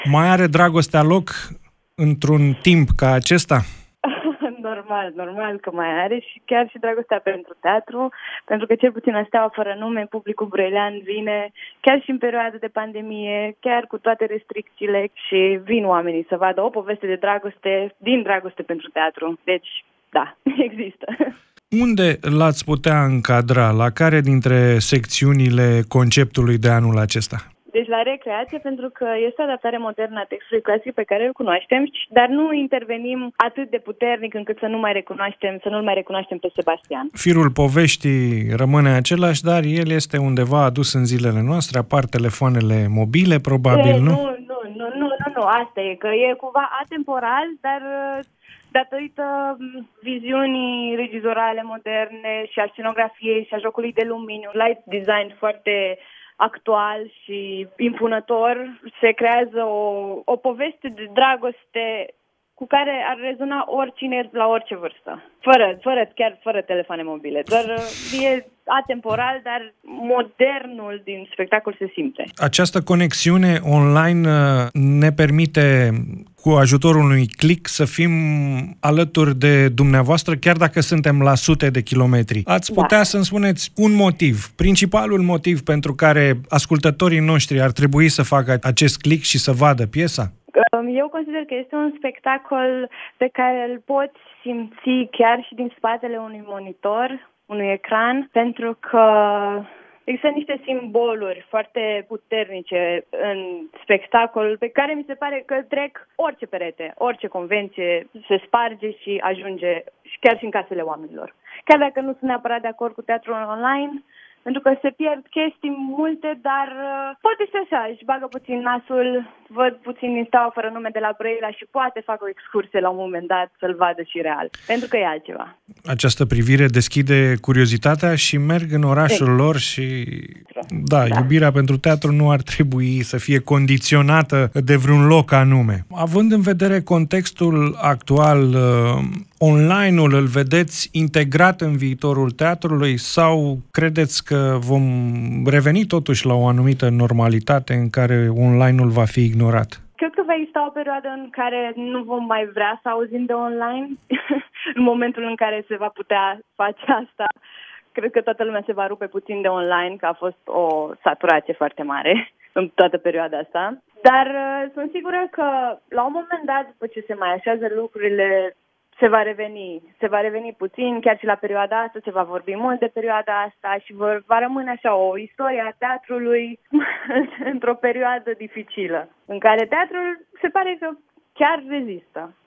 Mai are dragostea loc într-un timp ca acesta? Normal că mai are și chiar și dragostea pentru teatru, pentru că cel puțin la Steaua fără nume, publicul brăilean vine chiar și în perioada de pandemie, chiar cu toate restricțiile și vin oamenii să vadă o poveste de dragoste din dragoste pentru teatru. Deci, da, există. Unde l-ați putea încadra? La care dintre secțiunile conceptului de anul acesta? Deci la recreație, pentru că este o adaptare modernă a textului clasic pe care îl cunoaștem, dar nu intervenim atât de puternic încât să nu-l mai recunoaștem pe Sebastian. Firul poveștii rămâne același, dar el este undeva adus în zilele noastre, apar telefoanele mobile, probabil, nu? Nu, asta e, că e cumva atemporal, dar datorită viziunii regizorale moderne și a scenografiei și a jocului de lumini, un light design foarte actual și impunător, se creează o poveste de dragoste cu care ar rezona oricine la orice vârstă. Fără telefoane mobile. Doar e atemporal, dar modernul din spectacol se simte. Această conexiune online ne permite, cu ajutorul unui click, să fim alături de dumneavoastră, chiar dacă suntem la sute de kilometri. Ați putea să-mi spuneți un motiv, principalul motiv pentru care ascultătorii noștri ar trebui să facă acest click și să vadă piesa? Eu consider că este un spectacol pe care îl poți simți chiar și din spatele unui monitor, unui ecran, pentru că există niște simboluri foarte puternice în spectacol pe care mi se pare că trec orice perete, orice convenție, se sparge și ajunge chiar și în casele oamenilor. Chiar dacă nu sunt neapărat de acord cu teatrul online, pentru că se pierd chestii multe, dar poate și așa, își bagă puțin nasul, văd puțin din Steaua fără nume de la Brăila și poate fac o excursie la un moment dat să-l vadă și real, pentru că e altceva. Această privire deschide curiozitatea și merg în orașul lor și da, iubirea pentru teatru nu ar trebui să fie condiționată de vreun loc anume. Având în vedere contextul actual, online-ul îl vedeți integrat în viitorul teatrului sau credeți că vom reveni totuși la o anumită normalitate în care online-ul va fi ignorat? Cred că va exista o perioadă în care nu vom mai vrea să auzim de online. În momentul în care se va putea face asta, cred că toată lumea se va rupe puțin de online, că a fost o saturație foarte mare în toată perioada asta. Dar sunt sigură că la un moment dat, după ce se mai așează lucrurile, se va reveni puțin, chiar și la perioada asta, se va vorbi mult de perioada asta și va rămâne așa o istorie a teatrului într-o perioadă dificilă, în care teatrul se pare că chiar rezistă.